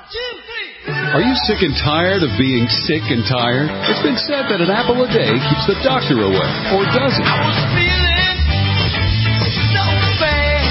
Are you sick and tired of being sick and tired? It's been said that an apple a day keeps the doctor away, or does it? I was feeling so bad.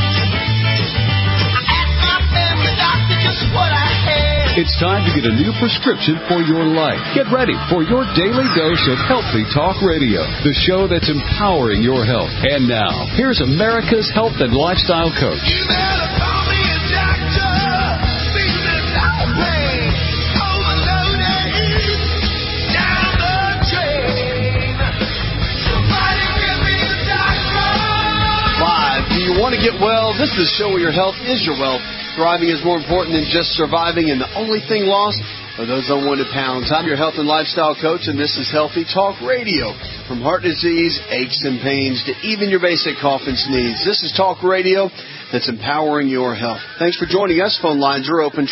I asked my family doctor just what I had. It's time to get a new prescription for your life. Get ready for your daily dose of Healthy Talk Radio, the show that's empowering your health. And now, here's America's health and lifestyle coach. You better call me a doctor. Feeling no pain. Overloaded. Down the drain. Somebody give me a doctor. Live. Do you want to get well? This is the show where your health is your wealth. Thriving is more important than just surviving, and the only thing lost are those unwanted pounds. I'm your health and lifestyle coach, and this is Healthy Talk Radio. From heart disease, aches and pains, to even your basic cough and sneeze. This is Talk Radio that's empowering your health. Thanks for joining us. Phone lines are open,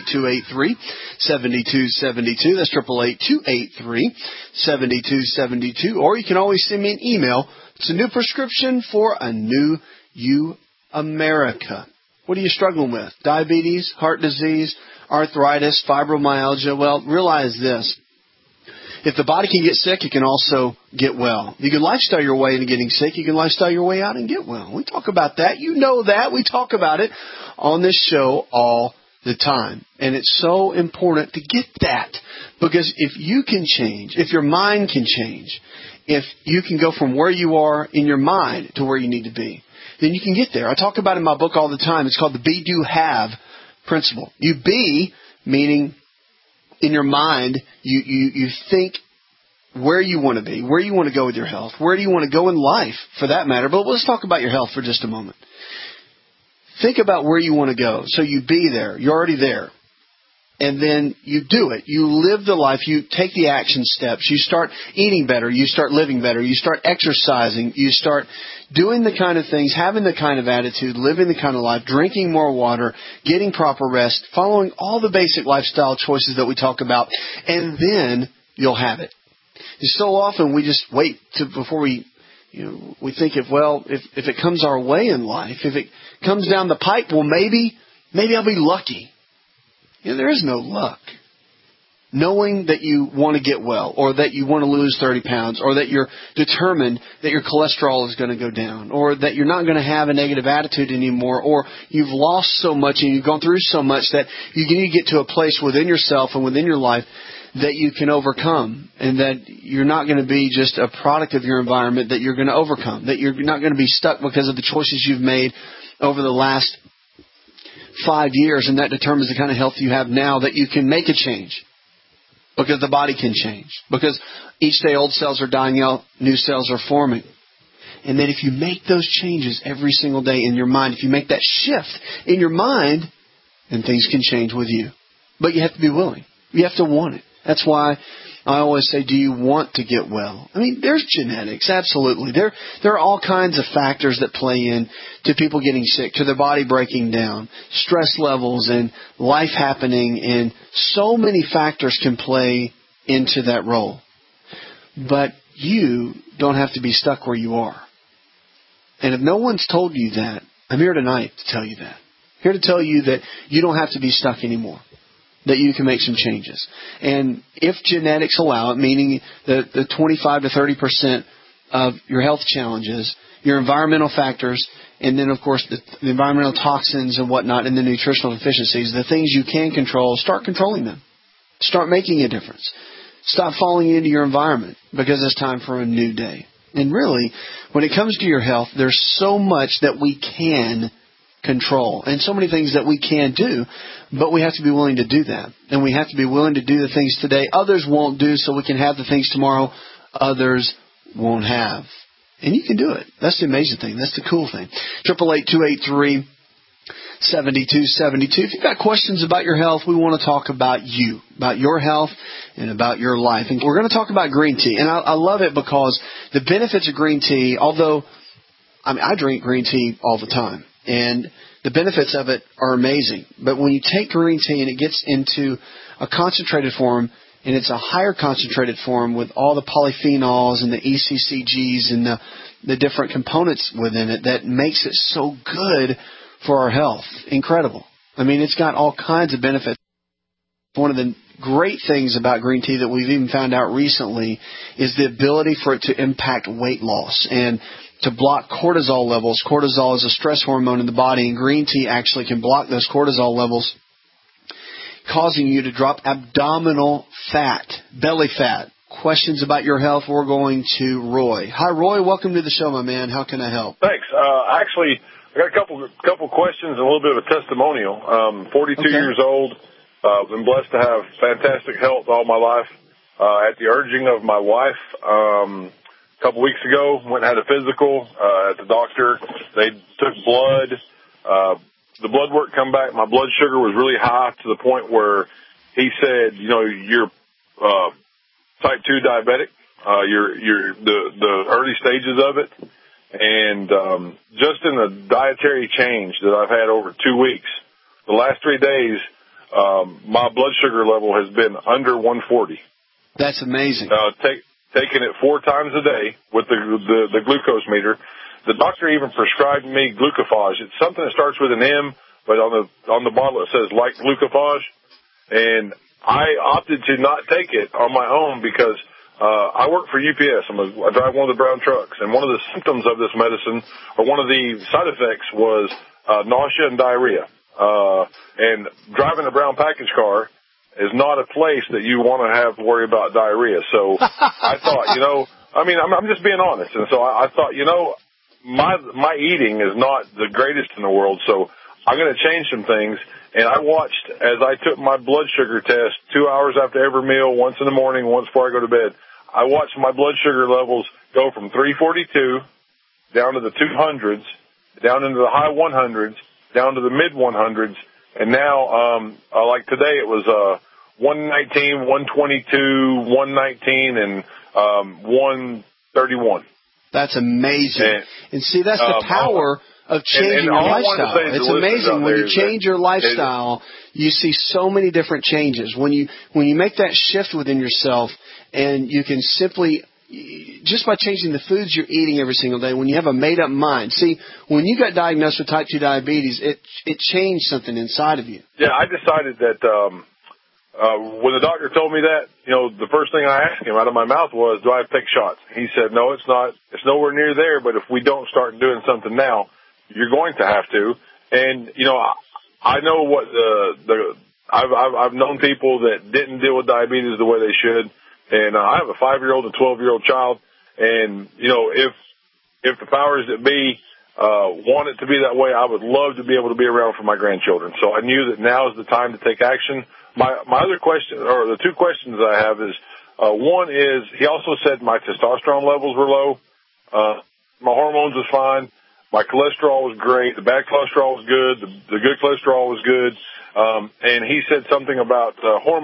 888-283-7272. That's 888-283-7272. Or you can always send me an email. It's a new prescription for a new you, America. What are you struggling with? Diabetes, heart disease, arthritis, fibromyalgia? Well, realize this. If the body can get sick, it can also get well. You can lifestyle your way into getting sick. You can lifestyle your way out and get well. We talk about that. You know that. We talk about it on this show all the time. And it's so important to get that. Because if you can change, if your mind can change, if you can go from where you are in your mind to where you need to be, then you can get there. I talk about it in my book all the time. It's called the Be, Do, Have principle. You be, meaning in your mind, you think where you want to be, where you want to go with your health, where do you want to go in life, for that matter. But let's talk about your health for just a moment. Think about where you want to go. So you be there. You're already there. And then you do it. You live the life. You take the action steps. You start eating better. You start living better. You start exercising. You start doing the kind of things, having the kind of attitude, living the kind of life, drinking more water, getting proper rest, following all the basic lifestyle choices that we talk about, and then you'll have it. So often we just wait before we think if it comes our way in life, if it comes down the pipe, well, maybe I'll be lucky. There is no luck. Knowing that you want to get well, or that you want to lose 30 pounds, or that you're determined that your cholesterol is going to go down, or that you're not going to have a negative attitude anymore, or you've lost so much and you've gone through so much that you need to get to a place within yourself and within your life that you can overcome, and that you're not going to be just a product of your environment, that you're going to overcome, that you're not going to be stuck because of the choices you've made over the last 5 years, and that determines the kind of health you have now, that you can make a change. Because the body can change. Because each day old cells are dying out, new cells are forming. And then if you make those changes every single day in your mind, if you make that shift in your mind, then things can change with you. But you have to be willing. You have to want it. That's why I always say, do you want to get well? I mean, there's genetics, absolutely. There are all kinds of factors that play in to people getting sick, to their body breaking down, stress levels and life happening, and so many factors can play into that role. But you don't have to be stuck where you are. And if no one's told you that, I'm here tonight to tell you that. Here to tell you that you don't have to be stuck anymore. That you can make some changes. And if genetics allow it, meaning the 25 to 30% of your health challenges, your environmental factors, and then, of course, the environmental toxins and whatnot, and the nutritional deficiencies, the things you can control, start controlling them. Start making a difference. Stop falling into your environment, because it's time for a new day. And really, when it comes to your health, there's so much that we can control, and so many things that we can do, but we have to be willing to do that. And we have to be willing to do the things today others won't do, so we can have the things tomorrow others won't have. And you can do it. That's the amazing thing. That's the cool thing. 888-283-7272. If you've got questions about your health, we want to talk about you, about your health, and about your life. And we're going to talk about green tea. And I love it because the benefits of green tea, although I drink green tea all the time, and the benefits of it are amazing. But when you take green tea and it gets into a concentrated form, and it's a higher concentrated form with all the polyphenols and the ECCGs and the different components within it, that makes it so good for our health. Incredible. I mean, it's got all kinds of benefits. One of the great things about green tea that we've even found out recently is the ability for it to impact weight loss and to block cortisol levels. Cortisol is a stress hormone in the body, and green tea actually can block those cortisol levels, causing you to drop abdominal fat, belly fat. Questions about your health, we're going to Roy. Hi, Roy. Welcome to the show, my man. How can I help? Thanks. Actually, I got a couple questions and a little bit of a testimonial. 42 years old. Been blessed to have fantastic health all my life. At the urging of my wife, a couple weeks ago, went and had a physical at the doctor. They took blood. The blood work come back. My blood sugar was really high to the point where he said, you're type 2 diabetic. You're the early stages of it. And just in the dietary change that I've had over 2 weeks, the last 3 days, my blood sugar level has been under 140. That's amazing. Taking it 4 times a day with the glucose meter. The doctor even prescribed me glucophage. It's something that starts with an M, but on the bottle it says like glucophage. And I opted to not take it on my own because I work for UPS. I drive one of the brown trucks, and one of the symptoms of this medicine, or one of the side effects, was nausea and diarrhea. And driving a brown package car is not a place that you want to have to worry about diarrhea. So I thought, I'm just being honest. And so I thought, my eating is not the greatest in the world, so I'm going to change some things. And I watched as I took my blood sugar test 2 hours after every meal, once in the morning, once before I go to bed. I watched my blood sugar levels go from 342 down to the 200s, down into the high 100s, down to the mid 100s, and now, like today, it was 119, 122, 119, and 131. That's amazing. And see, that's the power of changing your lifestyle. It's amazing when you change your lifestyle. You see so many different changes when you make that shift within yourself, and you can simply, just by changing the foods you're eating every single day, when you have a made-up mind. See, when you got diagnosed with type 2 diabetes, it changed something inside of you. Yeah, I decided that when the doctor told me that, the first thing I asked him out of my mouth was, do I have to take shots? He said, no, it's not. It's nowhere near there, but if we don't start doing something now, you're going to have to. And, I know what I've known people that didn't deal with diabetes the way they should. And I have a 5-year-old and 12-year-old child, and if the powers that be want it to be that way, I would love to be able to be around for my grandchildren. So I knew that now is the time to take action. My other question, or the 2 questions I have, is one is he also said my testosterone levels were low, my hormones was fine, my cholesterol was great, the bad cholesterol was good, the good cholesterol was good, and he said something about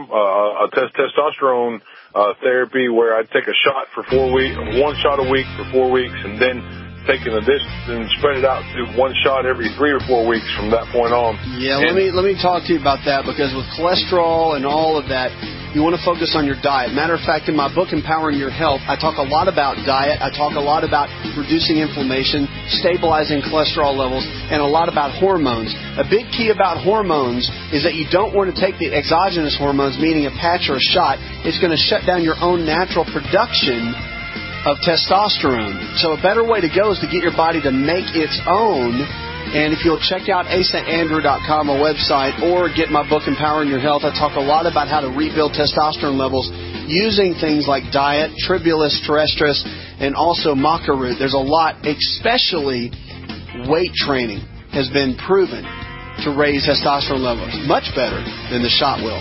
testosterone therapy where I'd take a shot for 4 weeks, 1 shot a week for 4 weeks, and then taking this and spread it out to 1 shot every 3 or 4 weeks from that point on. Yeah, let me talk to you about that, because with cholesterol and all of that, you want to focus on your diet. Matter of fact, in my book, Empowering Your Health, I talk a lot about diet. I talk a lot about reducing inflammation, stabilizing cholesterol levels, and a lot about hormones. A big key about hormones is that you don't want to take the exogenous hormones, meaning a patch or a shot. It's going to shut down your own natural production of testosterone. So a better way to go is to get your body to make its own. And if you'll check out asantandrew.com, a website, or get my book, Empowering Your Health, I talk a lot about how to rebuild testosterone levels using things like diet, Tribulus terrestris, and also maca root. There's a lot, especially weight training has been proven to raise testosterone levels much better than the shot will.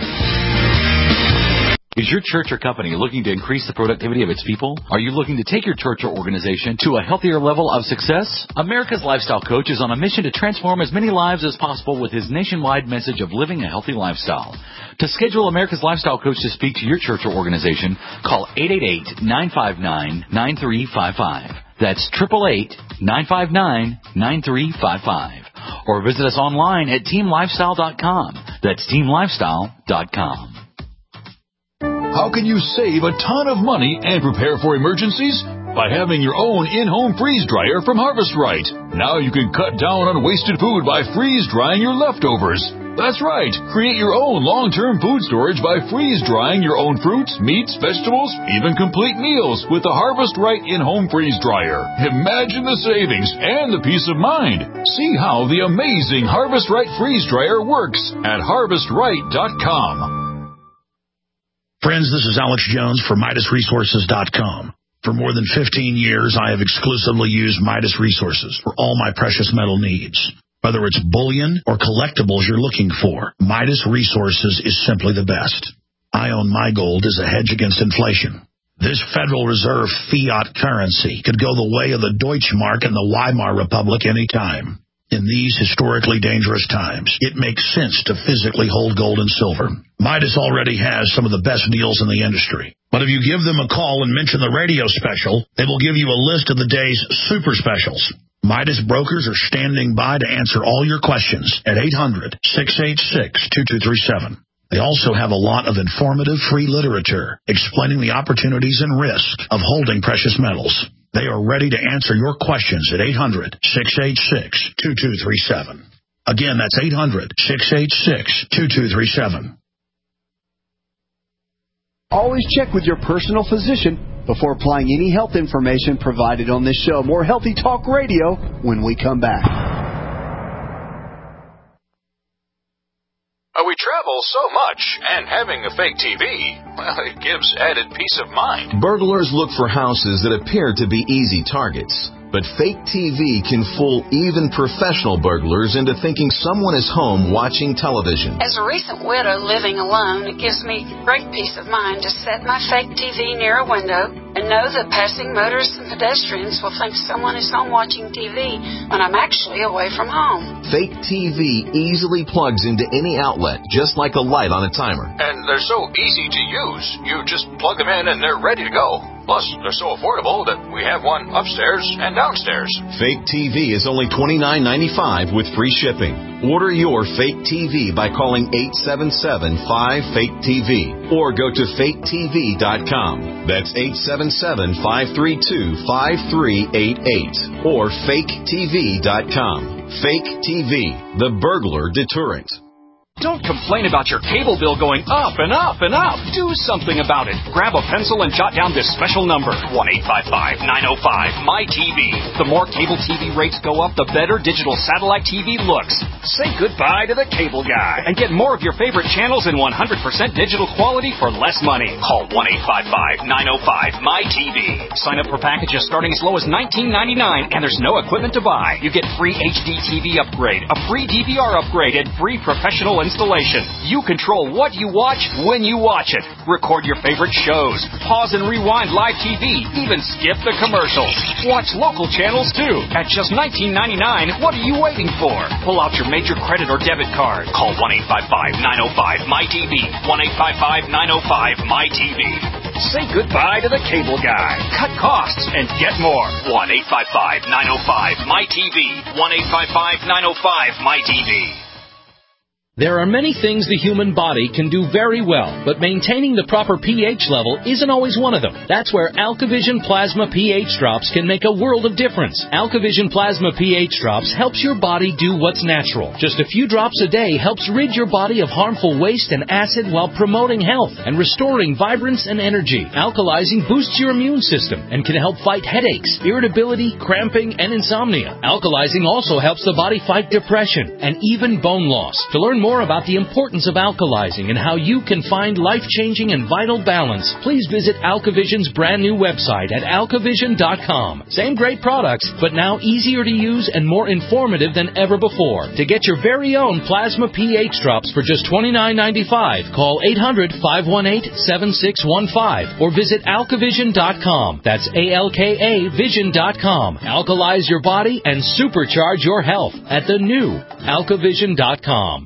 Is your church or company looking to increase the productivity of its people? Are you looking to take your church or organization to a healthier level of success? America's Lifestyle Coach is on a mission to transform as many lives as possible with his nationwide message of living a healthy lifestyle. To schedule America's Lifestyle Coach to speak to your church or organization, call 888-959-9355. That's 888-959-9355. Or visit us online at teamlifestyle.com. That's teamlifestyle.com. How can you save a ton of money and prepare for emergencies? By having your own in-home freeze dryer from Harvest Right. Now you can cut down on wasted food by freeze drying your leftovers. That's right. Create your own long-term food storage by freeze-drying your own fruits, meats, vegetables, even complete meals with the Harvest Right in-home freeze dryer. Imagine the savings and the peace of mind. See how the amazing Harvest Right freeze dryer works at harvestright.com. Friends, this is Alex Jones for MidasResources.com. For more than 15 years, I have exclusively used Midas Resources for all my precious metal needs. Whether it's bullion or collectibles you're looking for, Midas Resources is simply the best. I own my gold as a hedge against inflation. This Federal Reserve fiat currency could go the way of the Deutschmark and the Weimar Republic any time. In these historically dangerous times, it makes sense to physically hold gold and silver. Midas already has some of the best deals in the industry. But if you give them a call and mention the radio special, they will give you a list of the day's super specials. Midas brokers are standing by to answer all your questions at 800-686-2237. They also have a lot of informative free literature explaining the opportunities and risk of holding precious metals. They are ready to answer your questions at 800-686-2237. Again, that's 800-686-2237. Always check with your personal physician before applying any health information provided on this show. More Healthy Talk Radio when we come back. We travel so much, and having a fake TV, well, it gives added peace of mind. Burglars look for houses that appear to be easy targets. But fake TV can fool even professional burglars into thinking someone is home watching television. As a recent widow living alone, it gives me great peace of mind to set my fake TV near a window and know that passing motorists and pedestrians will think someone is home watching TV when I'm actually away from home. Fake TV easily plugs into any outlet, just like a light on a timer. And they're so easy to use. You just plug them in and they're ready to go. Plus, they're so affordable that we have one upstairs and downstairs. Fake TV is only $29.95 with free shipping. Order your fake TV by calling 877-5-FAKE-TV or go to faketv.com. That's 877-532-5388 or faketv.com. Fake TV, the burglar deterrent. Don't complain about your cable bill going up and up and up. Do something about it. Grab a pencil and jot down this special number, 1-855-905-MY-TV. The more cable TV rates go up, the better digital satellite TV looks. Say goodbye to the cable guy and get more of your favorite channels in 100% digital quality for less money. Call 1-855-905-MY-TV. Sign up for packages starting as low as $19.99, and there's no equipment to buy. You get free HD TV upgrade, a free DVR upgrade, and free professional installation. You control what you watch when you watch it. Record your favorite shows. Pause and rewind live TV. Even skip the commercials. Watch local channels too. At just $19.99, what are you waiting for? Pull out your major credit or debit card. Call 1-855-905-MY-TV. 1-855-905-MY-TV. Say goodbye to the cable guy. Cut costs and get more. 1-855-905-MY-TV. 1-855-905-MY-TV. There are many things the human body can do very well, but maintaining the proper pH level isn't always one of them. That's where AlkaVision Plasma pH Drops can make a world of difference. AlkaVision Plasma pH Drops helps your body do what's natural. Just a few drops a day helps rid your body of harmful waste and acid while promoting health and restoring vibrance and energy. Alkalizing boosts your immune system and can help fight headaches, irritability, cramping, and insomnia. Alkalizing also helps the body fight depression and even bone loss. To learn more about the importance of alkalizing and how you can find life-changing and vital balance, please visit AlkaVision's brand new website at alkavision.com. Same great products, but now easier to use and more informative than ever before. To get your very own Plasma pH Drops for just $29.95, call 800-518-7615 or visit alkavision.com. That's ALKA Vision.com. Alkalize your body and supercharge your health at the new alkavision.com.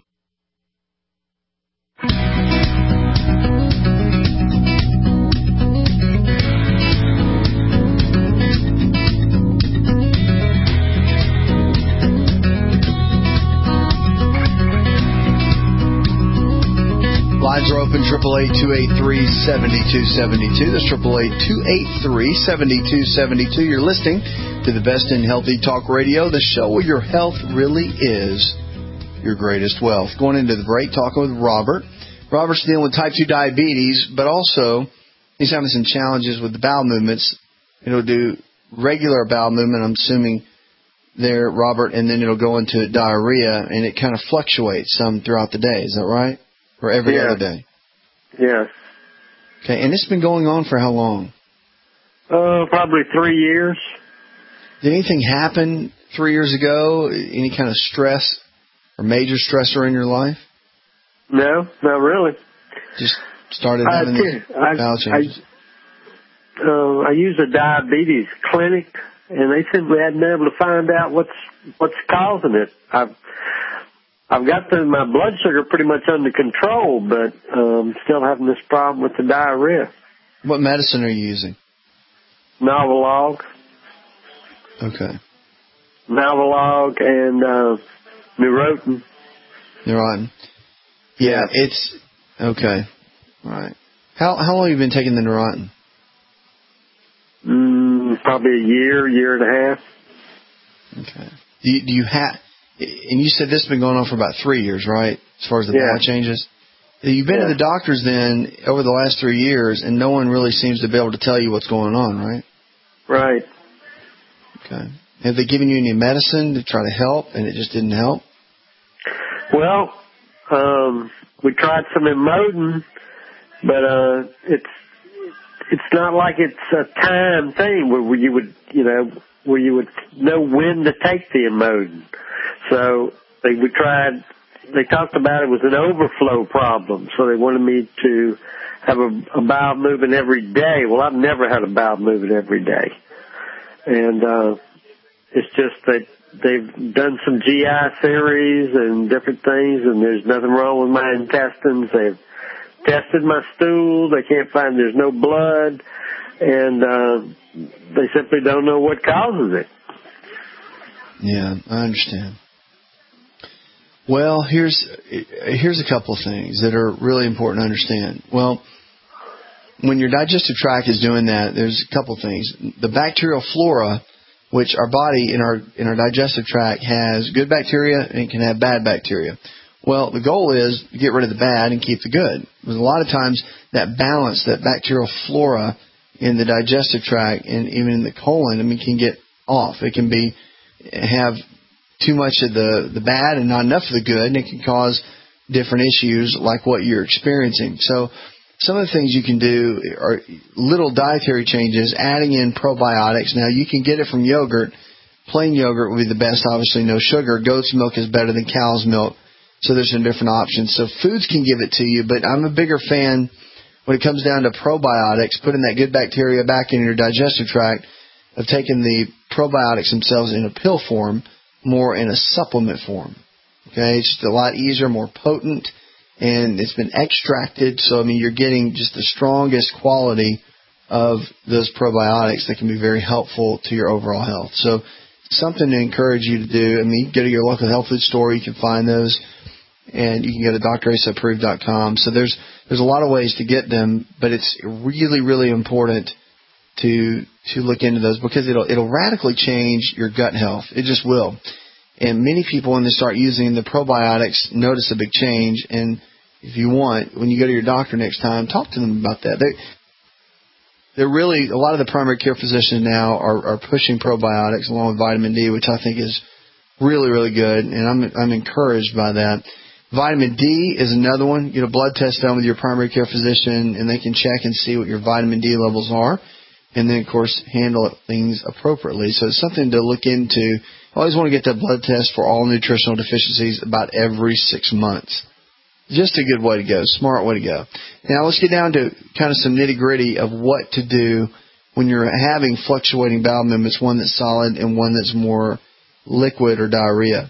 Lines are open, 888-283-7272. That's 888-283-7272. You're listening to the best in Healthy Talk Radio, the show where your health really is your greatest wealth. Going into the break, talking with Robert. Robert's dealing with type 2 diabetes, but also he's having some challenges with the bowel movements. It'll do regular bowel movement, I'm assuming there, Robert, and then it'll go into diarrhea, and it kind of fluctuates some throughout the day. Is that right? Or every other day? Yes. Okay, and it's been going on for how long? Probably 3 years. Did anything happen 3 years ago? Any kind of stress or major stressor in your life? No, not really. Just started having these bowel changes? I use a diabetes clinic, and they simply hadn't been able to find out what's causing it. I've got my blood sugar pretty much under control, but still having this problem with the diarrhea. What medicine are you using? Novolog. Okay. Novolog and Neurontin. Neurontin. Yeah, it's okay. All right. How long have you been taking the Neurontin? Probably a year and a half. Okay. Do you have? And you said this has been going on for about 3 years, right? As far as the bowel changes. You've been to the doctors then over the last 3 years, and no one really seems to be able to tell you what's going on, right? Right. Okay. Have they given you any medicine to try to help, and it just didn't help? Well, we tried some Imodin, but it's not like it's a time thing where you would know when to take the Imodin. So they talked about it was an overflow problem, so they wanted me to have a bowel movement every day. Well, I've never had a bowel movement every day. And it's just that they've done some GI series and different things, and there's nothing wrong with my intestines. They've tested my stool. They can't find there's no blood, and they simply don't know what causes it. Yeah, I understand. Well, here's a couple of things that are really important to understand. Well, when your digestive tract is doing that, there's a couple of things. The bacterial flora, which our body in our digestive tract has good bacteria and it can have bad bacteria. Well, the goal is to get rid of the bad and keep the good. Because a lot of times that balance, that bacterial flora in the digestive tract and even in the colon, can get off. It can have too much of the bad and not enough of the good, and it can cause different issues like what you're experiencing. So some of the things you can do are little dietary changes, adding in probiotics. Now, you can get it from yogurt. Plain yogurt would be the best, obviously no sugar. Goat's milk is better than cow's milk, so there's some different options. So foods can give it to you, but I'm a bigger fan when it comes down to probiotics, putting that good bacteria back in your digestive tract, of taking the probiotics themselves in a pill form, more in a supplement form. Okay, it's just a lot easier, more potent, and it's been extracted, so you're getting just the strongest quality of those probiotics that can be very helpful to your overall health. So something to encourage you to do. You can go to your local health food store, you can find those, and you can go to drasapproved.com. So there's a lot of ways to get them, but it's really, really important to look into those, because it'll radically change your gut health. It just will. And many people, when they start using the probiotics, notice a big change. And if you want, when you go to your doctor next time, talk to them about that. They're really, a lot of the primary care physicians now are pushing probiotics along with vitamin D, which I think is really, really good. And I'm encouraged by that. Vitamin D is another one. Get a blood test done with your primary care physician, and they can check and see what your vitamin D levels are. And then, of course, handle things appropriately. So it's something to look into. I always want to get that blood test for all nutritional deficiencies about every 6 months. Just a good way to go, smart way to go. Now let's get down to kind of some nitty-gritty of what to do when you're having fluctuating bowel movements, one that's solid and one that's more liquid or diarrhea.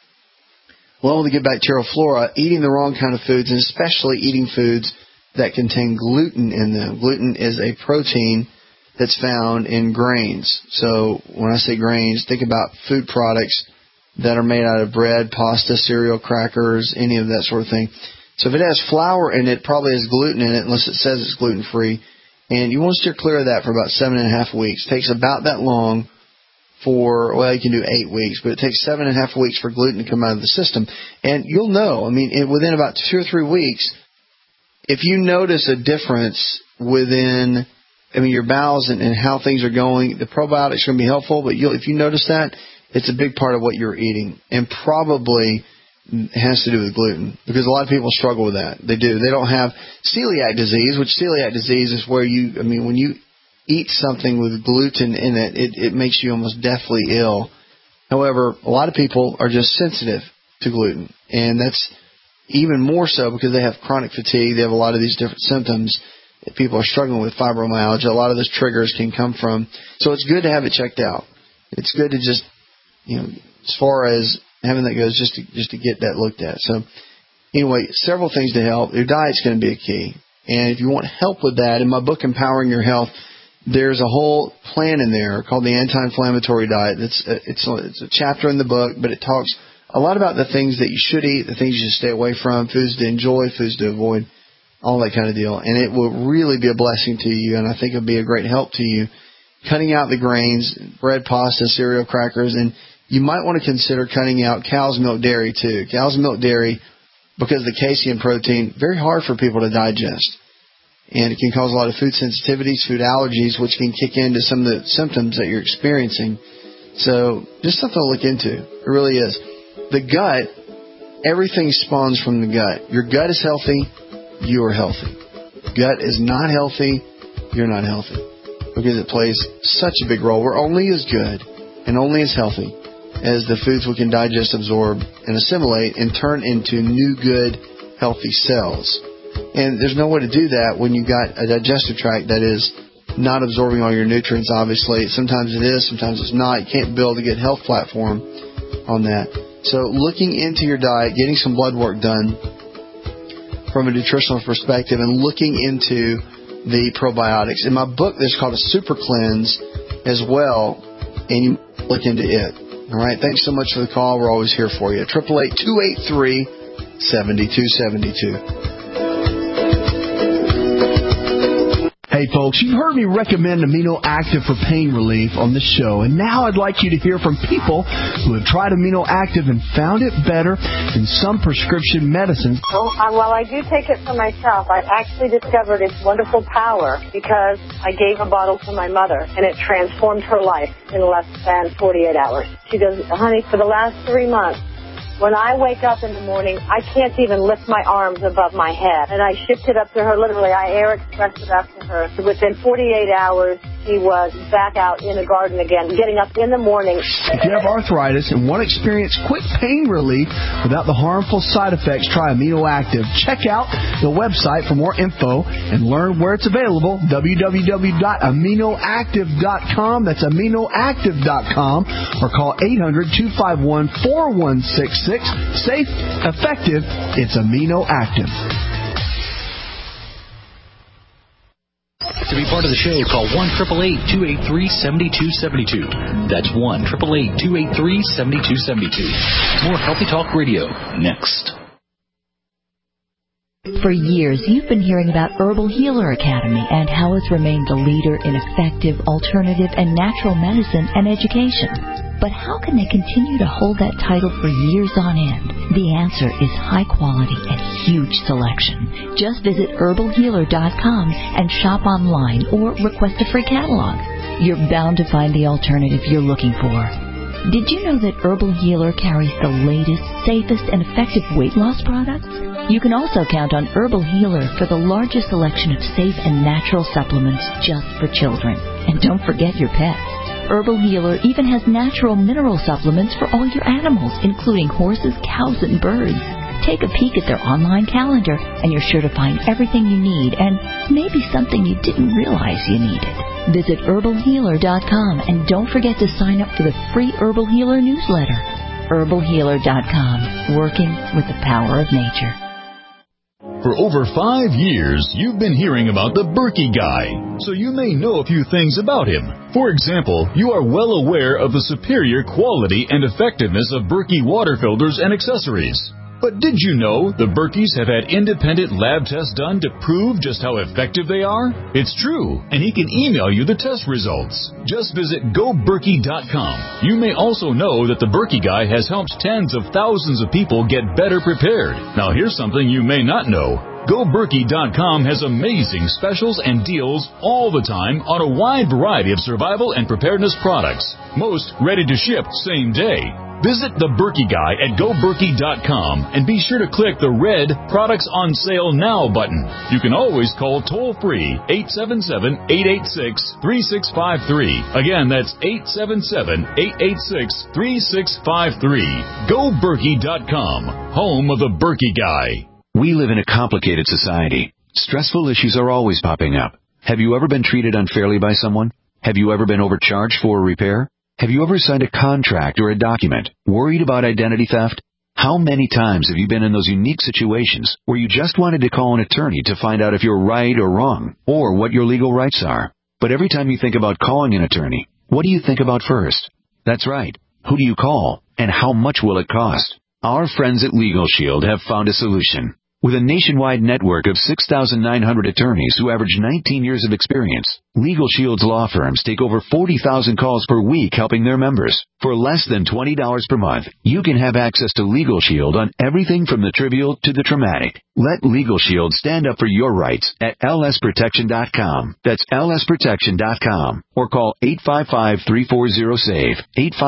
Well, to get bacterial flora, eating the wrong kind of foods, and especially eating foods that contain gluten in them. Gluten is a protein that's found in grains. So when I say grains, think about food products that are made out of bread, pasta, cereal, crackers, any of that sort of thing. So if it has flour in it, probably has gluten in it, unless it says it's gluten-free. And you want to steer clear of that for about 7.5 weeks. It takes about that long you can do 8 weeks, but it takes 7.5 weeks for gluten to come out of the system. And you'll know, within about 2 or 3 weeks, if you notice a difference within, your bowels and how things are going, the probiotics are going to be helpful, but if you notice that, it's a big part of what you're eating, and probably has to do with gluten, because a lot of people struggle with that. They do. They don't have celiac disease, which celiac disease is where when you eat something with gluten in it makes you almost deathly ill. However, a lot of people are just sensitive to gluten, and that's even more so because they have chronic fatigue. They have a lot of these different symptoms that people are struggling with, fibromyalgia. A lot of those triggers can come from. So it's good to have it checked out. It's good to just, as far as having that goes, just to get that looked at. So anyway, several things to help. Your diet's going to be a key. And if you want help with that, in my book, Empowering Your Health, there's a whole plan in there called the Anti-Inflammatory Diet. It's a chapter in the book, but it talks a lot about the things that you should eat, the things you should stay away from, foods to enjoy, foods to avoid, all that kind of deal. And it will really be a blessing to you, and I think it'll be a great help to you. Cutting out the grains, bread, pasta, cereal, crackers, and you might want to consider cutting out cow's milk dairy too. Cow's milk dairy, because of the casein protein, very hard for people to digest. And it can cause a lot of food sensitivities, food allergies, which can kick into some of the symptoms that you're experiencing. So just something to look into. It really is. The gut, everything spawns from the gut. Your gut is healthy, you are healthy. Gut is not healthy, you're not healthy. Because it plays such a big role. We're only as good and only as healthy as the foods we can digest, absorb, and assimilate and turn into new, good, healthy cells. And there's no way to do that when you've got a digestive tract that is not absorbing all your nutrients, obviously. Sometimes it is, sometimes it's not. You can't build a good health platform on that. So looking into your diet, getting some blood work done from a nutritional perspective, and looking into the probiotics. In my book, there's called a Super Cleanse as well, and you look into it. All right, thanks so much for the call. We're always here for you. 888-283-7272. Hey folks, you've heard me recommend Amino Active for pain relief on the show, and now I'd like you to hear from people who have tried Amino Active and found it better than some prescription medicines. Well, I do take it for myself. I actually discovered its wonderful power because I gave a bottle to my mother, and it transformed her life in less than 48 hours. She goes, honey, for the last 3 months, when I wake up in the morning, I can't even lift my arms above my head. And I shipped it up to her, literally. I air expressed it up to her. Within 48 hours, she was back out in the garden again, getting up in the morning. If you have arthritis and want to experience quick pain relief without the harmful side effects, try Amino Active. Check out the website for more info and learn where it's available, www.aminoactive.com. That's aminoactive.com, or call 800-251-4166. Safe, effective, it's Amino Active. To be part of the show, call 1-888-283-7272. That's 1-888-283-7272. More Healthy Talk Radio next. For years, you've been hearing about Herbal Healer Academy and how it's remained a leader in effective, alternative, and natural medicine and education. But how can they continue to hold that title for years on end? The answer is high quality and huge selection. Just visit herbalhealer.com and shop online or request a free catalog. You're bound to find the alternative you're looking for. Did you know that Herbal Healer carries the latest, safest, and effective weight loss products? You can also count on Herbal Healer for the largest selection of safe and natural supplements just for children. And don't forget your pets. Herbal Healer even has natural mineral supplements for all your animals, including horses, cows, and birds. Take a peek at their online calendar, and you're sure to find everything you need and maybe something you didn't realize you needed. Visit herbalhealer.com and don't forget to sign up for the free Herbal Healer newsletter. herbalhealer.com, working with the power of nature. For over 5 years, you've been hearing about the Berkey Guy, so you may know a few things about him. For example, you are well aware of the superior quality and effectiveness of Berkey water filters and accessories. But did you know the Berkeys have had independent lab tests done to prove just how effective they are? It's true, and he can email you the test results. Just visit GoBerkey.com. You may also know that the Berkey Guy has helped tens of thousands of people get better prepared. Now here's something you may not know. GoBerkey.com has amazing specials and deals all the time on a wide variety of survival and preparedness products. Most ready to ship same day. Visit the Berkey Guy at GoBerkey.com and be sure to click the red Products on Sale Now button. You can always call toll-free 877-886-3653. Again, that's 877-886-3653. GoBerkey.com, home of the Berkey Guy. We live in a complicated society. Stressful issues are always popping up. Have you ever been treated unfairly by someone? Have you ever been overcharged for a repair? Have you ever signed a contract or a document worried about identity theft? How many times have you been in those unique situations where you just wanted to call an attorney to find out if you're right or wrong, or what your legal rights are? But every time you think about calling an attorney, what do you think about first? That's right. Who do you call, and how much will it cost? Our friends at Legal Shield have found a solution. With a nationwide network of 6,900 attorneys who average 19 years of experience, Legal Shield's law firms take over 40,000 calls per week helping their members. For less than $20 per month, you can have access to Legal Shield on everything from the trivial to the traumatic. Let Legal Shield stand up for your rights at lsprotection.com. That's lsprotection.com. Or call 855-340-SAVE,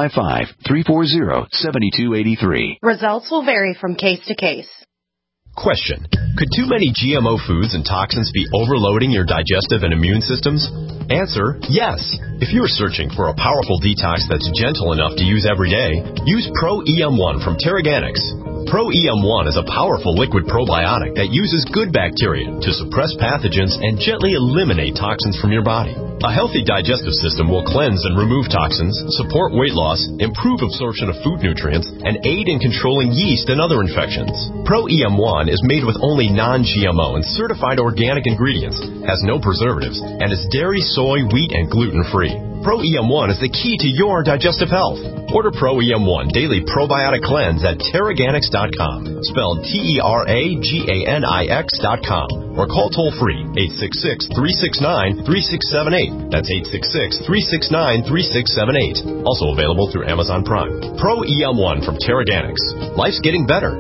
855-340-7283. Results will vary from case to case. Question. Could too many GMO foods and toxins be overloading your digestive and immune systems? Answer, yes. If you're searching for a powerful detox that's gentle enough to use every day, use Pro EM1 from Terraganics. Pro EM1 is a powerful liquid probiotic that uses good bacteria to suppress pathogens and gently eliminate toxins from your body. A healthy digestive system will cleanse and remove toxins, support weight loss, improve absorption of food nutrients, and aid in controlling yeast and other infections. Pro EM1 is made with only non-GMO and certified organic ingredients, has no preservatives, and is dairy, soy, wheat, and gluten-free. Pro EM1 is the key to your digestive health. Order Pro EM1 Daily Probiotic Cleanse at Terraganics.com, spelled Terraganix.com, or call toll-free 866-369-3678. That's 866-369-3678. Also available through Amazon Prime. Pro EM1 from Terraganics. Life's getting better.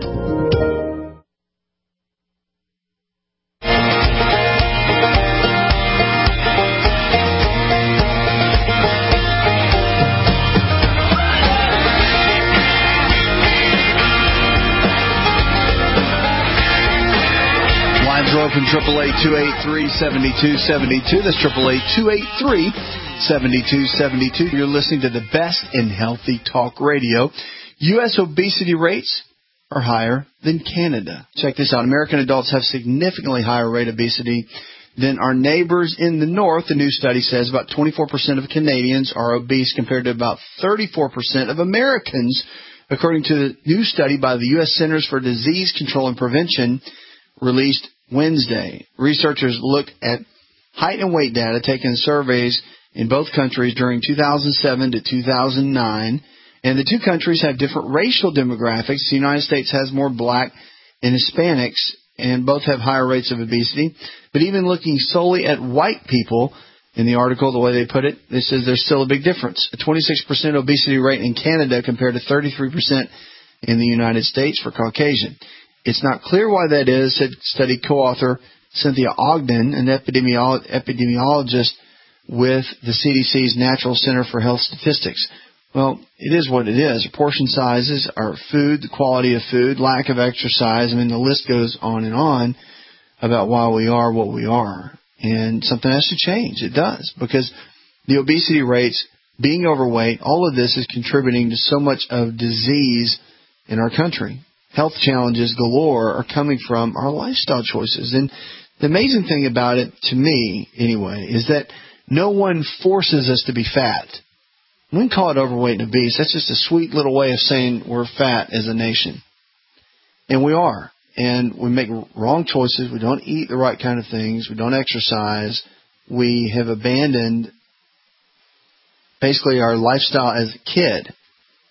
Open 888-283-7272. That's 888-283-7272. You're listening to the best in healthy talk radio. U.S. obesity rates are higher than Canada. Check this out. American adults have significantly higher rate of obesity than our neighbors in the north. The new study says about 24% of Canadians are obese compared to about 34% of Americans, according to the new study by the U.S. Centers for Disease Control and Prevention released Wednesday. Researchers looked at height and weight data taken in surveys in both countries during 2007 to 2009, and the two countries have different racial demographics. The United States has more black and Hispanics, and both have higher rates of obesity. But even looking solely at white people, in the article, the way they put it, they says there's still a big difference. A 26% obesity rate in Canada compared to 33% in the United States for Caucasian. It's not clear why that is, said study co-author Cynthia Ogden, an epidemiologist with the CDC's National Center for Health Statistics. Well, it is what it is. Portion sizes, our food, the quality of food, lack of exercise. I mean, the list goes on about why we are what we are. And something has to change. It does. Because the obesity rates, being overweight, all of this is contributing to so much of disease in our country. Health challenges galore are coming from our lifestyle choices. And the amazing thing about it, to me anyway, is that no one forces us to be fat. We can call it overweight and obese. That's just a sweet little way of saying we're fat as a nation. And we are. And we make wrong choices. We don't eat the right kind of things. We don't exercise. We have abandoned basically our lifestyle as a kid.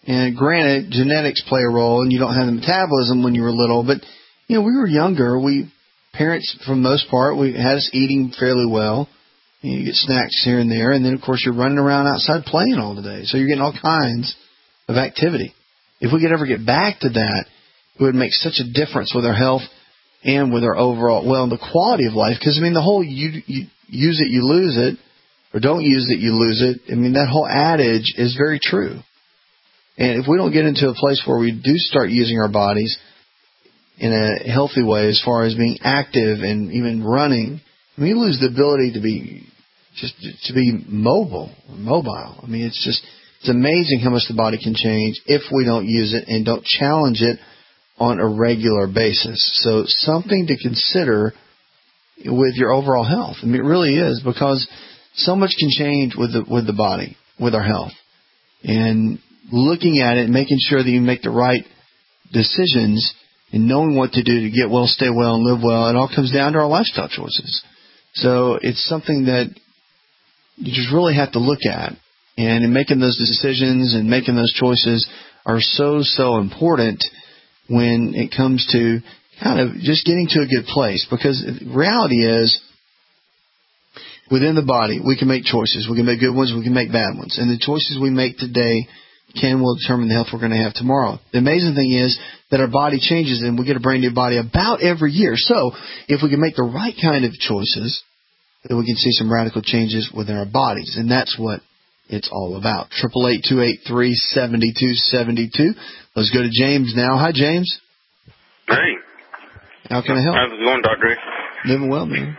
And granted, genetics play a role, and you don't have the metabolism when you were little. But, we were younger. Parents, for the most part, we had us eating fairly well. You get snacks here and there. And then, of course, you're running around outside playing all the day. So you're getting all kinds of activity. If we could ever get back to that, it would make such a difference with our health and with our overall, the quality of life. Because, the whole you use it, you lose it, or don't use it, you lose it. That whole adage is very true. And if we don't get into a place where we do start using our bodies in a healthy way as far as being active and even running, we lose the ability to be mobile. It's amazing how much the body can change if we don't use it and don't challenge it on a regular basis. So something to consider with your overall health. It really is, because so much can change with the body, with our health. And looking at it and making sure that you make the right decisions and knowing what to do to get well, stay well, and live well, it all comes down to our lifestyle choices. So it's something that you just really have to look at. And in making those decisions and making those choices are so important when it comes to kind of just getting to a good place. Because the reality is, within the body, we can make choices. We can make good ones, we can make bad ones. And the choices we make today will determine the health we're going to have tomorrow. The amazing thing is that our body changes and we get a brand new body about every year. So if we can make the right kind of choices, then we can see some radical changes within our bodies. And that's what it's all about. 888-283-7272. Let's go to James now. Hi, James. Hey. How can I help? How's it going, Dr. Ray? Living well, man.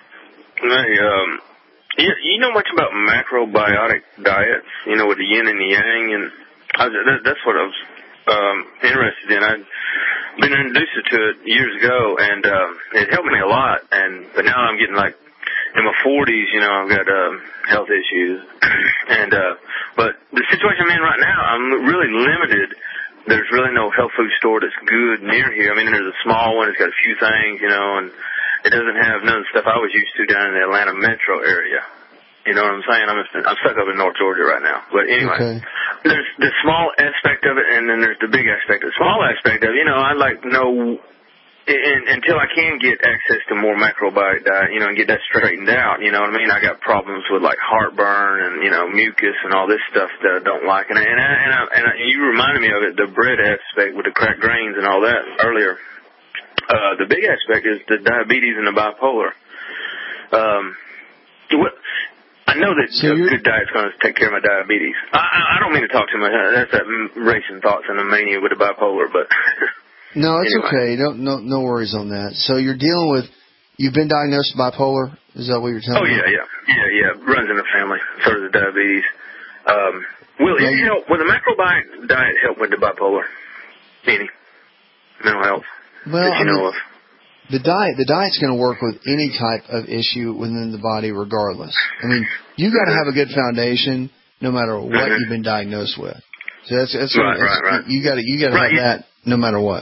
Hey, you know much about macrobiotic diets, with the yin and the yang, and that's what I was interested in. I'd been introduced to it years ago, and it helped me a lot. But now I'm getting in my 40s, I've got health issues, but the situation I'm in right now, I'm really limited. There's really no health food store that's good near here. There's a small one. It's got a few things, and it doesn't have none of the stuff I was used to down in the Atlanta metro area. You know what I'm saying? I'm stuck up in North Georgia right now. But anyway, There's the small aspect of it, and then there's the big aspect. The small aspect of it, I'd like to know, until I can get access to more macrobiotic diet, and get that straightened out, you know what I mean? I got problems with heartburn and, mucus and all this stuff that I don't like. And you reminded me of it, the bread aspect with the cracked grains and all that earlier. The big aspect is the diabetes and the bipolar. I know that a good diet's going to take care of my diabetes. I don't mean to talk too much. That's that racing thoughts and the mania with the bipolar, but... No, it's anyway. okay. No worries on that. So you're dealing with... You've been diagnosed with bipolar? Is that what you're telling me? Yeah. Runs in the family. So does the diabetes. Will the macrobiotic diet help with the bipolar? Any mental health? Well, that you know of? The diet's going to work with any type of issue within the body regardless. You got to have a good foundation no matter what you've been diagnosed with. So that's right. You got to have that no matter what.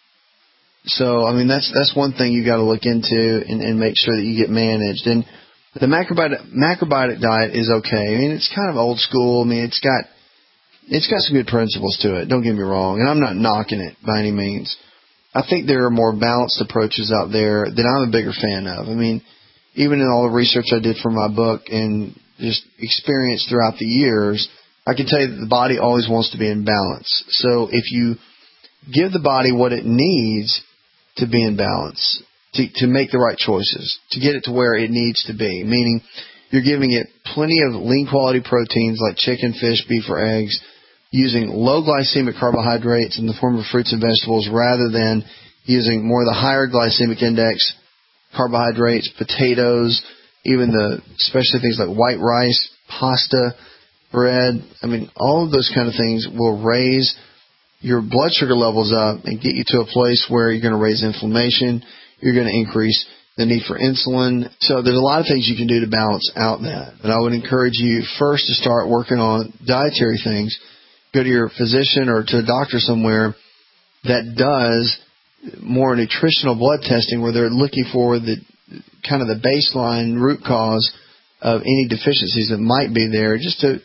So, that's one thing you got to look into and make sure that you get managed. And the macrobiotic diet is okay. It's kind of old school. It's got some good principles to it. Don't get me wrong. And I'm not knocking it by any means. I think there are more balanced approaches out there that I'm a bigger fan of. Even in all the research I did for my book and just experience throughout the years, I can tell you that the body always wants to be in balance. So if you give the body what it needs to be in balance, to make the right choices, to get it to where it needs to be, meaning you're giving it plenty of lean quality proteins like chicken, fish, beef, or eggs, using low glycemic carbohydrates in the form of fruits and vegetables rather than using more of the higher glycemic index carbohydrates, potatoes, especially things like white rice, pasta, bread. All of those kind of things will raise your blood sugar levels up and get you to a place where you're going to raise inflammation. You're going to increase the need for insulin. So there's a lot of things you can do to balance out that. But I would encourage you first to start working on dietary things. Go to your physician or to a doctor somewhere that does more nutritional blood testing where they're looking for the baseline root cause of any deficiencies that might be there, just to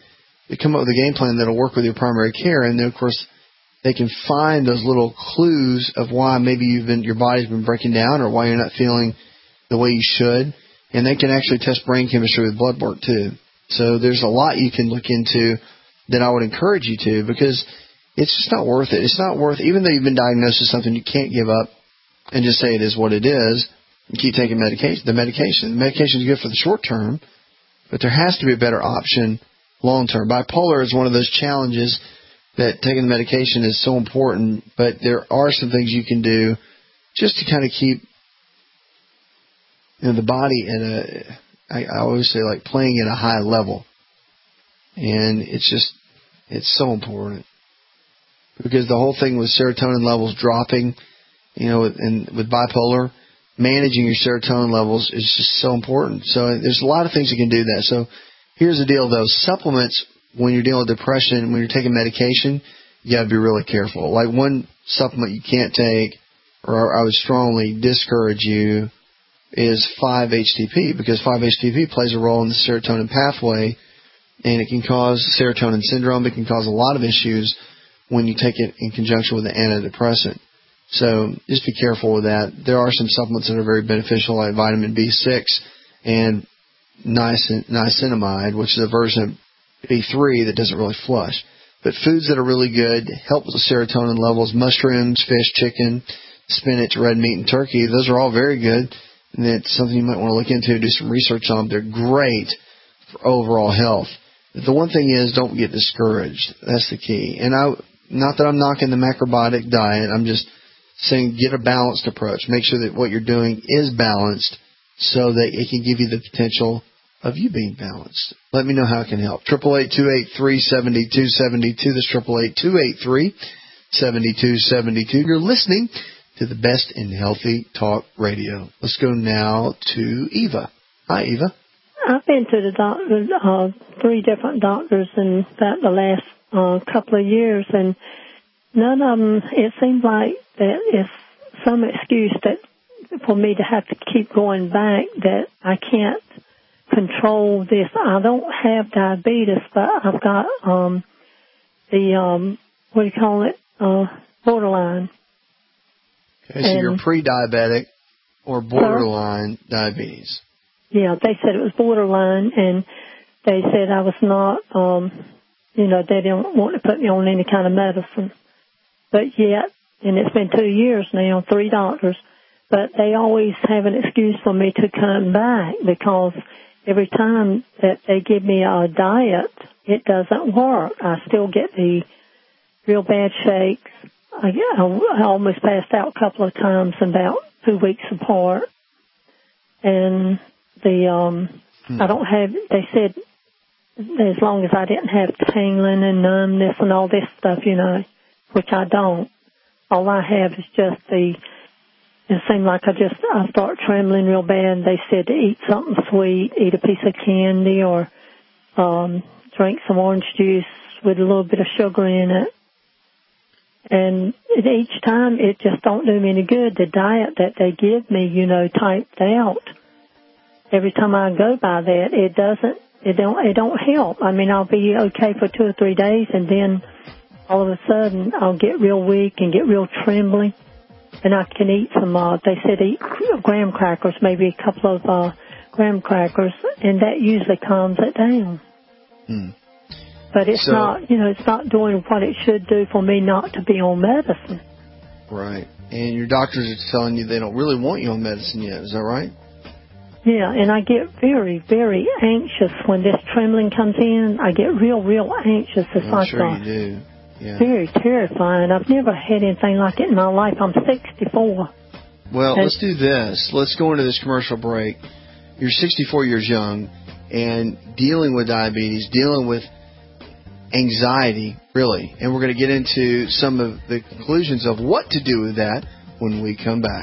they come up with a game plan that'll work with your primary care, and then, of course, they can find those little clues of why maybe your body's been breaking down or why you're not feeling the way you should, and they can actually test brain chemistry with blood work, too. So there's a lot you can look into that I would encourage you to, because it's just not worth it. It's not worth, even though you've been diagnosed with something, you can't give up and just say it is what it is and keep taking medication. The medication is good for the short term, but there has to be a better option long term. Bipolar is one of those challenges that taking the medication is so important, but there are some things you can do just to kind of keep the body at I always say, like playing at a high level. And it's so important. Because the whole thing with serotonin levels dropping, and with bipolar, managing your serotonin levels is just so important. So there's a lot of things you can do that. So here's the deal, though. Supplements, when you're dealing with depression, when you're taking medication, you got to be really careful. Like one supplement you can't take, or I would strongly discourage you, is 5-HTP, because 5-HTP plays a role in the serotonin pathway, and it can cause serotonin syndrome. It can cause a lot of issues when you take it in conjunction with an antidepressant. So just be careful with that. There are some supplements that are very beneficial, like vitamin B6 and niacinamide, which is a version of B3 that doesn't really flush. But foods that are really good, help with the serotonin levels, mushrooms, fish, chicken, spinach, red meat, and turkey, those are all very good. And it's something you might want to look into, do some research on. They're great for overall health. The one thing is, don't get discouraged. That's the key. And not that I'm knocking the macrobiotic diet. I'm just saying get a balanced approach. Make sure that what you're doing is balanced so that it can give you the potential of you being balanced. Let me know how it can help. 888-283-7272. That's 888-283-7272. You're listening to the best in healthy talk radio. Let's go now to Eva. Hi, Eva. I've been to the doctor, 3 different doctors in about the last couple of years, and none of them, it seems like that it's some excuse that for me to have to keep going back, that I can't control this. I don't have diabetes, but I've got borderline. Okay, so you're pre-diabetic or borderline diabetes. Yeah, they said it was borderline, and they said I was not, they didn't want to put me on any kind of medicine. But yet, and it's been 2 years now, 3 doctors, but they always have an excuse for me to come back, because every time that they give me a diet, it doesn't work. I still get the real bad shakes. I almost passed out a couple of times about 2 weeks apart. And I don't have, they said, as long as I didn't have tingling and numbness and all this stuff, which I don't. All I have is just it seemed like I start trembling real bad. They said to eat something sweet, eat a piece of candy, or drink some orange juice with a little bit of sugar in it. And each time it just don't do me any good. The diet that they give me, typed out, every time I go by that, it don't help. I mean, I'll be okay for 2 or 3 days, and then all of a sudden I'll get real weak and get real trembling. And I can eat some, they said eat graham crackers, maybe a couple of graham crackers, and that usually calms it down. But it's not, it's not doing what it should do for me not to be on medicine. Right. And your doctors are telling you they don't really want you on medicine yet. Is that right? Yeah, and I get very, very anxious when this trembling comes in. I get real, real anxious. It's I'm sure you do. Yeah. Very terrifying. I've never had anything like it in my life. I'm 64. Well, let's do this. Let's go into this commercial break. You're 64 years young, and dealing with diabetes, dealing with anxiety, really. And we're going to get into some of the conclusions of what to do with that when we come back.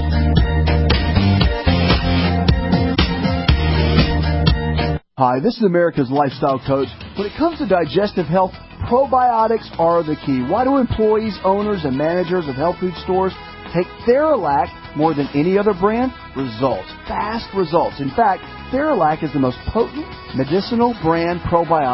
Hi, this is America's Lifestyle Coach. When it comes to digestive health, probiotics are the key. Why do employees, owners, and managers of health food stores take Theralac more than any other brand? Results. Fast results. In fact, Theralac is the most potent medicinal brand probiotic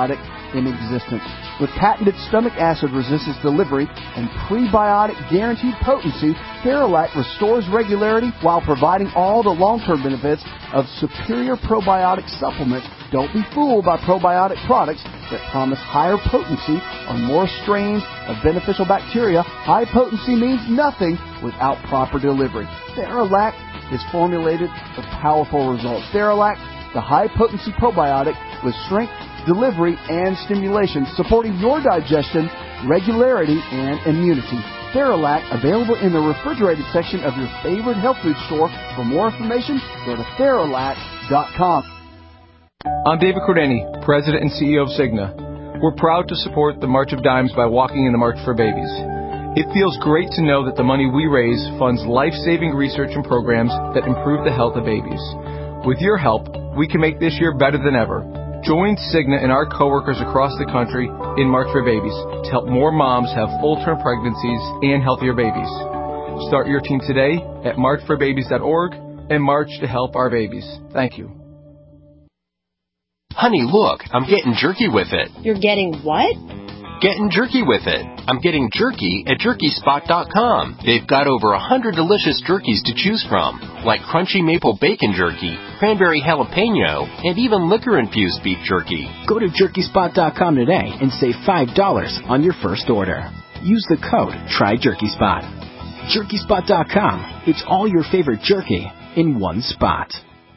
in existence. With patented stomach acid resistance delivery and prebiotic guaranteed potency, Theralac restores regularity while providing all the long-term benefits of superior probiotic supplements. Don't be fooled by probiotic products that promise higher potency or more strains of beneficial bacteria. High potency means nothing without proper delivery. Theralac is formulated for powerful results. Theralac, the high-potency probiotic with strength, delivery, and stimulation, supporting your digestion, regularity, and immunity. Theralac, available in the refrigerated section of your favorite health food store. For more information, go to Theralac.com. I'm David Cordani, President and CEO of Cigna. We're proud to support the March of Dimes by walking in the March for Babies. It feels great to know that the money we raise funds life-saving research and programs that improve the health of babies. With your help, we can make this year better than ever. Join Cigna and our coworkers across the country in March for Babies to help more moms have full-term pregnancies and healthier babies. Start your team today at marchforbabies.org and march to help our babies. Thank you. Honey, look, I'm getting jerky with it. You're getting what? Getting jerky with it. I'm getting jerky at jerkyspot.com. They've got over 100 delicious jerkies to choose from, like crunchy maple bacon jerky, cranberry jalapeno, and even liquor-infused beef jerky. Go to jerkyspot.com today and save $5 on your first order. Use the code TRYJERKYSPOT. Jerkyspot.com. It's all your favorite jerky in one spot.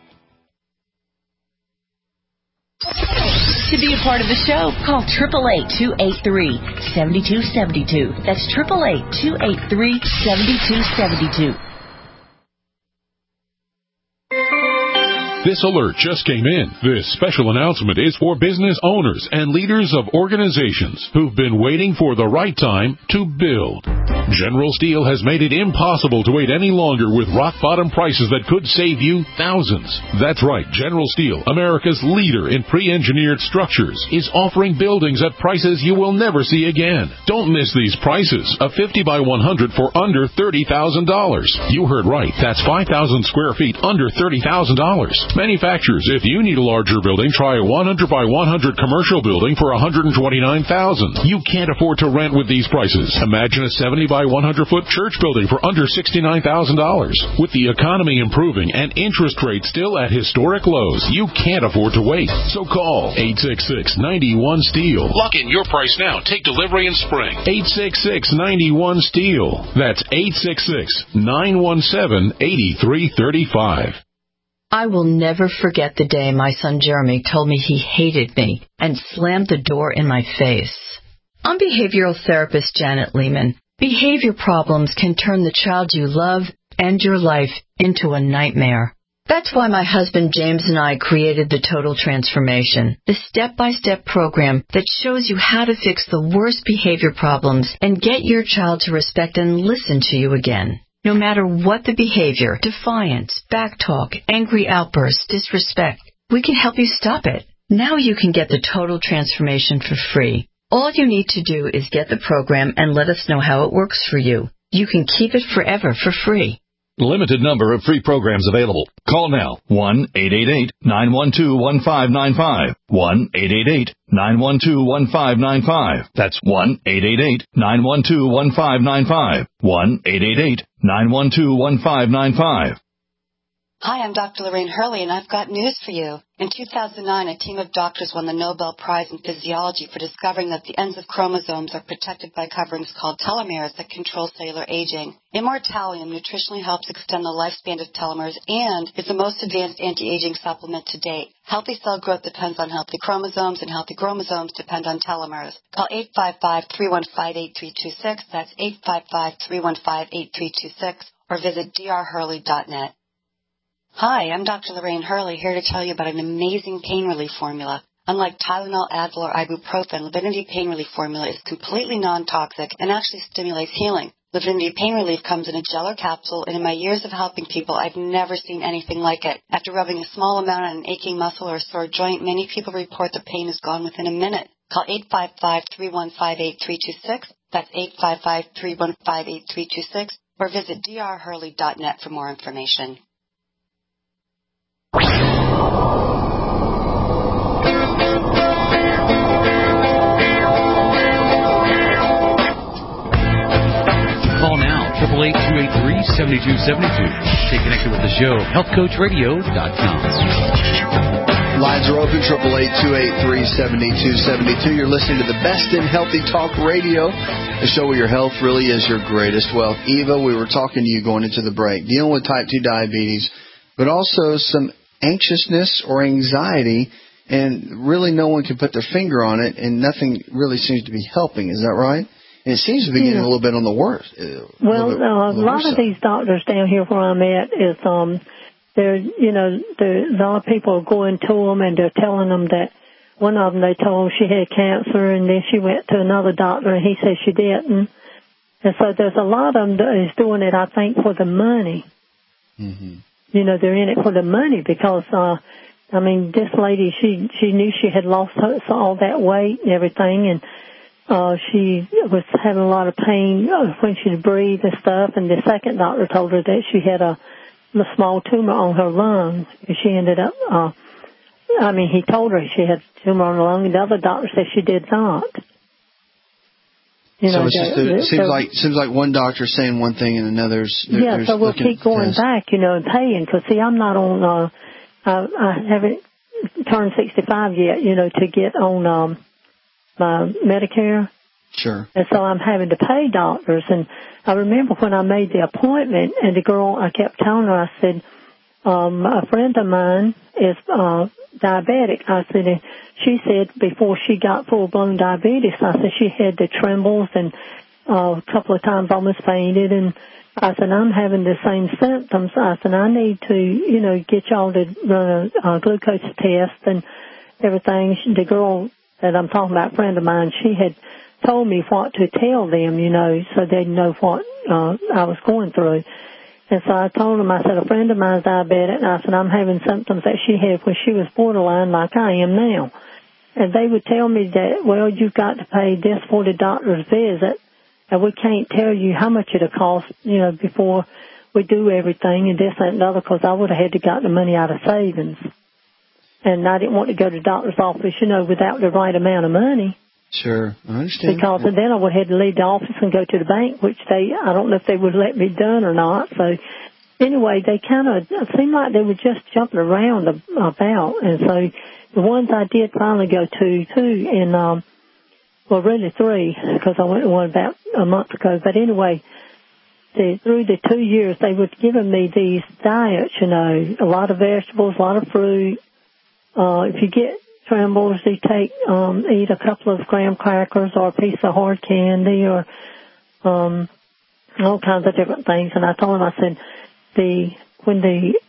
To be a part of the show, call 888-283-7272. That's 888-283-7272. This alert just came in. This special announcement is for business owners and leaders of organizations who've been waiting for the right time to build. General Steel has made it impossible to wait any longer with rock-bottom prices that could save you thousands. That's right, General Steel, America's leader in pre-engineered structures, is offering buildings at prices you will never see again. Don't miss these prices. A 50 by 100 for under $30,000. You heard right. That's 5,000 square feet under $30,000. Manufacturers, if you need a larger building, try a 100 by 100 commercial building for $129,000. You can't afford to rent with these prices. Imagine a 70 by 100 foot church building for under $69,000. With the economy improving and interest rates still at historic lows, you can't afford to wait. So call 866-91-STEEL. Lock in your price now. Take delivery in spring. 866-91-STEEL. That's 866-917-8335. I will never forget the day my son Jeremy told me he hated me and slammed the door in my face. I'm behavioral therapist Janet Lehman. Behavior problems can turn the child you love and your life into a nightmare. That's why my husband James and I created the Total Transformation, the step-by-step program that shows you how to fix the worst behavior problems and get your child to respect and listen to you again. No matter what the behavior, defiance, backtalk, angry outbursts, disrespect, we can help you stop it. Now you can get the Total Transformation for free. All you need to do is get the program and let us know how it works for you. You can keep it forever for free. Limited number of free programs available. Call now. 1-888-912-1595. 1-888-912-1595. That's 1-888-912-1595. 1-888-912-1595. Hi, I'm Dr. Lorraine Hurley, and I've got news for you. In 2009, a team of doctors won the Nobel Prize in Physiology for discovering that the ends of chromosomes are protected by coverings called telomeres that control cellular aging. Immortalium nutritionally helps extend the lifespan of telomeres and is the most advanced anti-aging supplement to date. Healthy cell growth depends on healthy chromosomes, and healthy chromosomes depend on telomeres. Call 855-315-8326. That's 855-315-8326, or visit drhurley.net. Hi, I'm Dr. Lorraine Hurley, here to tell you about an amazing pain relief formula. Unlike Tylenol, Advil, or ibuprofen, Livinity Pain Relief Formula is completely non-toxic and actually stimulates healing. Livinity Pain Relief comes in a gel or capsule, and in my years of helping people, I've never seen anything like it. After rubbing a small amount on an aching muscle or a sore joint, many people report the pain is gone within a minute. Call 855-315-8326. That's 855-315-8326, or visit drhurley.net for more information. 833-7272. Stay connected with the show, healthcoachradio.com. Lines are open, 888-283-7272. You're listening to the best in healthy talk radio, the show where your health really is your greatest wealth. Eva, we were talking to you going into the break, dealing with type 2 diabetes, but also some anxiousness or anxiety, and really no one can put their finger on it, and nothing really seems to be helping. Is that right? And it seems to be getting a little bit on the worst. Well, a lot of these doctors down here where I'm at is, a lot of people are going to them and they're telling them that one of them, they told she had cancer, and then she went to another doctor and he said she didn't. And so there's a lot of them that is doing it, I think, for the money. Mm-hmm. You know, they're in it for the money because, this lady, she knew she had lost all that weight and everything, and she was having a lot of pain when she breathed and stuff, and the second doctor told her that she had a small tumor on her lung, and she ended up, he told her she had a tumor on her lung, and the other doctor said she did not. So it seems like one doctor's saying one thing and another's... So we'll keep going back, and paying, because, see, I'm not on, I haven't turned 65 yet, to get on my Medicare. Sure. And so I'm having to pay doctors. And I remember when I made the appointment, and the girl, I kept telling her, I said, a friend of mine is diabetic. I said, and she said before she got full-blown diabetes, I said she had the trembles and a couple of times almost fainted. And I said, I'm having the same symptoms. I said, I need to, get y'all to run a glucose test and everything. The girl that I'm talking about, a friend of mine, she had told me what to tell them, so they'd know what I was going through. And so I told them, I said, a friend of mine's diabetic, and I said, I'm having symptoms that she had when she was borderline like I am now. And they would tell me that, well, you've got to pay this for the doctor's visit, and we can't tell you how much it'll cost, before we do everything and this and the other, because I would have had to got the money out of savings. And I didn't want to go to the doctor's office, without the right amount of money. Sure, I understand. Because then I would have had to leave the office and go to the bank, which I don't know if they would let me done or not. So anyway, they kind of seemed like they were just jumping around about. And so the ones I did finally go to, two, and, really three, because I went to one about a month ago. But anyway, through the 2 years, they were giving me these diets, a lot of vegetables, a lot of fruit. If you get trembles, you eat a couple of graham crackers or a piece of hard candy or all kinds of different things. And I told him, I said, when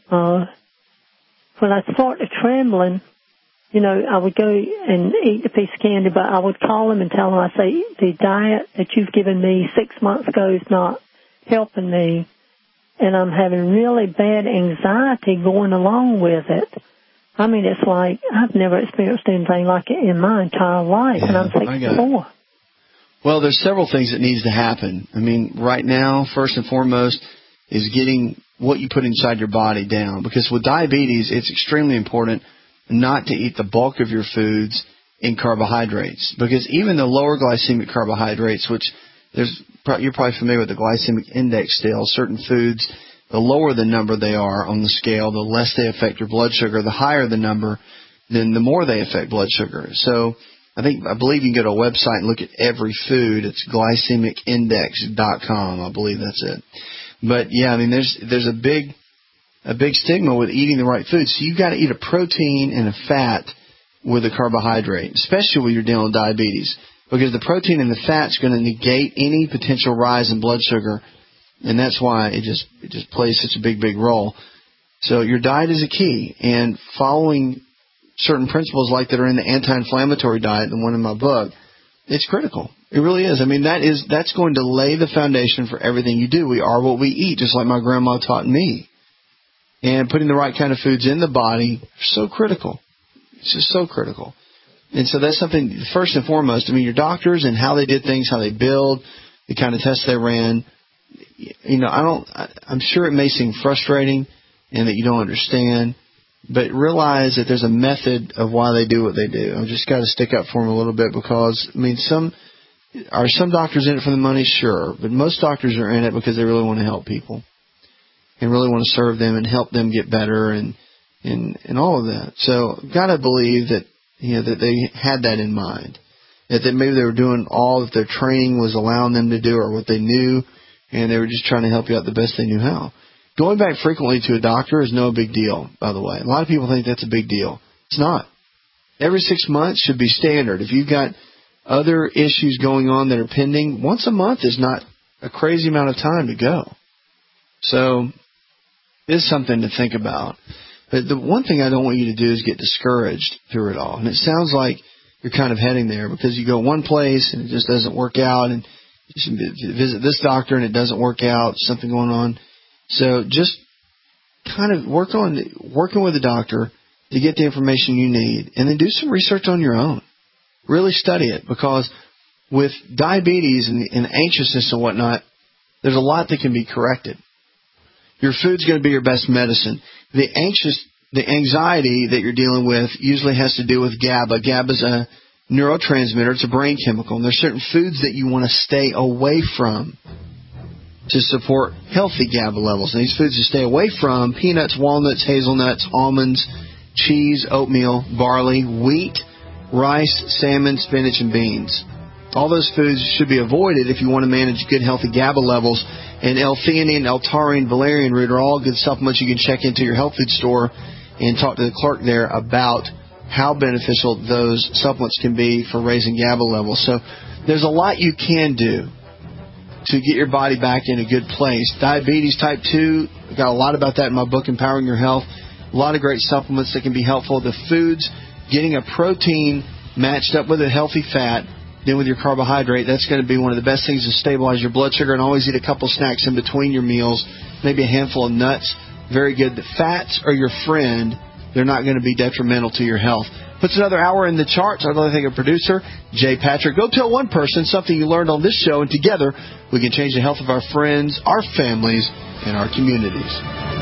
I started trembling, I would go and eat a piece of candy, but I would call him and tell him, I say, the diet that you've given me 6 months ago is not helping me, and I'm having really bad anxiety going along with it. It's like I've never experienced anything like it in my entire life, and I'm 64. Well, there's several things that needs to happen. Right now, first and foremost, is getting what you put inside your body down. Because with diabetes, it's extremely important not to eat the bulk of your foods in carbohydrates. Because even the lower glycemic carbohydrates, which you're probably familiar with the glycemic index scale, certain foods, the lower the number they are on the scale, the less they affect your blood sugar. The higher the number, then the more they affect blood sugar. So I believe you can go to a website and look at every food. It's glycemicindex.com. I believe that's it. But yeah, there's a big stigma with eating the right food. So you've got to eat a protein and a fat with a carbohydrate, especially when you're dealing with diabetes, because the protein and the fat's going to negate any potential rise in blood sugar. And that's why it just plays such a big role. So your diet is a key, and following certain principles like that are in the anti-inflammatory diet, the one in my book, it's critical. It really is. That's going to lay the foundation for everything you do. We are what we eat, just like my grandma taught me. And putting the right kind of foods in the body is so critical. It's just so critical. And so that's something, first and foremost, your doctors and how they did things, how they build, the kind of tests they ran. I'm sure it may seem frustrating and that you don't understand, but realize that there's a method of why they do what they do. I've just got to stick up for them a little bit because, some doctors in it for the money? Sure. But most doctors are in it because they really want to help people. and really want to serve them and help them get better and all of that. So gotta believe that, that they had that in mind. That maybe they were doing all that their training was allowing them to do or what they knew, and they were just trying to help you out the best they knew how. Going back frequently to a doctor is no big deal, by the way. A lot of people think that's a big deal. It's not. Every 6 months should be standard. If you've got other issues going on that are pending, once a month is not a crazy amount of time to go. So it's something to think about. But the one thing I don't want you to do is get discouraged through it all. And it sounds like you're kind of heading there because you go one place and it just doesn't work out, and you visit this doctor and it doesn't work out, something going on. So just kind of working with a doctor to get the information you need, and then do some research on your own. Really study it, because with diabetes and anxiousness and whatnot, there's a lot that can be corrected. Your food's going to be your best medicine. The anxiety that you're dealing with usually has to do with GABA. GABA is a neurotransmitter. It's a brain chemical. And there's certain foods that you want to stay away from to support healthy GABA levels. And these foods to stay away from: peanuts, walnuts, hazelnuts, almonds, cheese, oatmeal, barley, wheat, rice, salmon, spinach, and beans. All those foods should be avoided if you want to manage good, healthy GABA levels. And L-theanine, L-taurine, valerian root are all good supplements you can check into your health food store and talk to the clerk there about how beneficial those supplements can be for raising GABA levels. So there's a lot you can do to get your body back in a good place. Diabetes type 2, I've got a lot about that in my book, Empowering Your Health. A lot of great supplements that can be helpful. The foods, getting a protein matched up with a healthy fat, then with your carbohydrate, that's going to be one of the best things to stabilize your blood sugar. And always eat a couple snacks in between your meals, maybe a handful of nuts. Very good. The fats are your friend. They're not going to be detrimental to your health. Puts another hour in the charts. I'd like to thank our producer, Jay Patrick. Go tell one person something you learned on this show, and together we can change the health of our friends, our families, and our communities.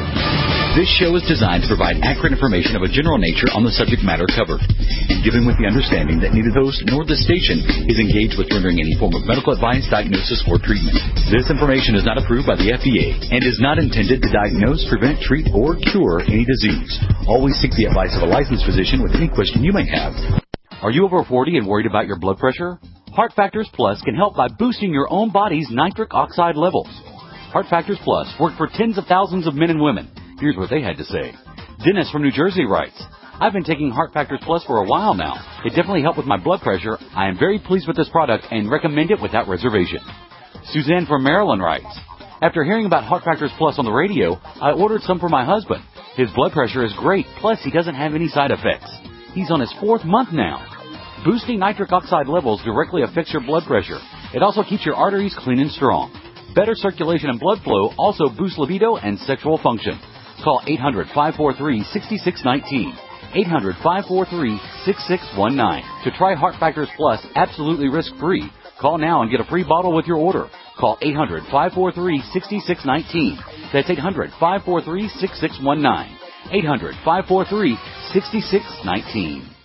This show is designed to provide accurate information of a general nature on the subject matter covered, and given with the understanding that neither the host nor the station is engaged with rendering any form of medical advice, diagnosis, or treatment. This information is not approved by the FDA and is not intended to diagnose, prevent, treat, or cure any disease. Always seek the advice of a licensed physician with any question you may have. Are you over 40 and worried about your blood pressure? Heart Factors Plus can help by boosting your own body's nitric oxide levels. Heart Factors Plus work for tens of thousands of men and women. Here's what they had to say. Dennis from New Jersey writes, I've been taking Heart Factors Plus for a while now. It definitely helped with my blood pressure. I am very pleased with this product and recommend it without reservation. Suzanne from Maryland writes, after hearing about Heart Factors Plus on the radio, I ordered some for my husband. His blood pressure is great, plus he doesn't have any side effects. He's on his 4th month now. Boosting nitric oxide levels directly affects your blood pressure. It also keeps your arteries clean and strong. Better circulation and blood flow also boosts libido and sexual function. Call 800-543-6619. 800-543-6619. To try Heart Factors Plus absolutely risk-free. Call now and get a free bottle with your order. Call 800-543-6619. That's 800-543-6619. 800-543-6619.